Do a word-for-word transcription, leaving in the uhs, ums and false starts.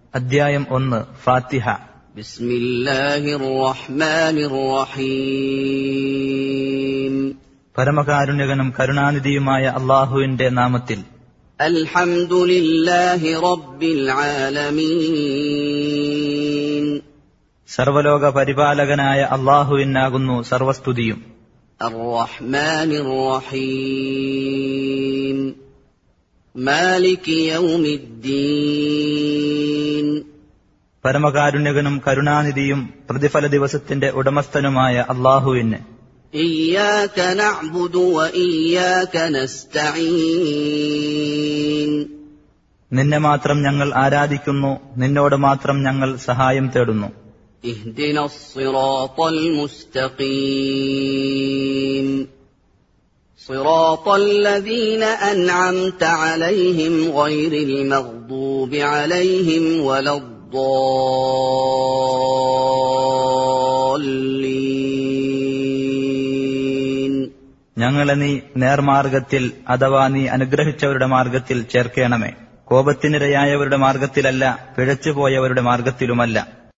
അദ്ധ്യായം ഒന്ന്. ഫാത്തിഹ. ബിസ്മില്ലാഹിർ റഹ്മാനിർ റഹീം. പരമകാരുണ്യകനും കരുണാനിധിയുമായ അല്ലാഹുവിന്റെ നാമത്തിൽ. അൽഹംദുലില്ലാഹി റബ്ബിൽ ആലമീൻ. സർവലോക പരിപാലകനായ അല്ലാഹുവിനാകുന്നു സർവസ്തുതിയും. അർറഹ്മാനിർ റഹീം. മാലികി യൗമിദ്ദീൻ. പരമകാരുണ്യകനും കരുണാനിധിയും പ്രതിഫല ദിവസത്തിന്റെ ഉടമസ്ഥനുമായ അല്ലാഹുവിന്. ഇയ്യാക നഅ്ബുദു വ ഇയ്യാക നസ്തഈൻ. നിന്നെ മാത്രം ഞങ്ങൾ ആരാധിക്കുന്നു, നിന്നോട് മാത്രം ഞങ്ങൾ സഹായം തേടുന്നു. ഇഹ്ദിനസ് സിറാത്തൽ മുസ്തഖീം. സിറാത്തൽ ലദീന അൻഅംത അലൈഹിം ഗൈറിൽ മഗ്ദൂബി അലൈഹിം വലദ്ദാല്ലീൻ. ഞങ്ങളെ നീ നേർമാർഗത്തിൽ അഥവാ നീ അനുഗ്രഹിച്ചവരുടെ മാർഗത്തിൽ ചേർക്കണമേ. കോപത്തിനിരയായവരുടെ മാർഗത്തിലല്ല, പിഴച്ചുപോയവരുടെ മാർഗത്തിലുമല്ല.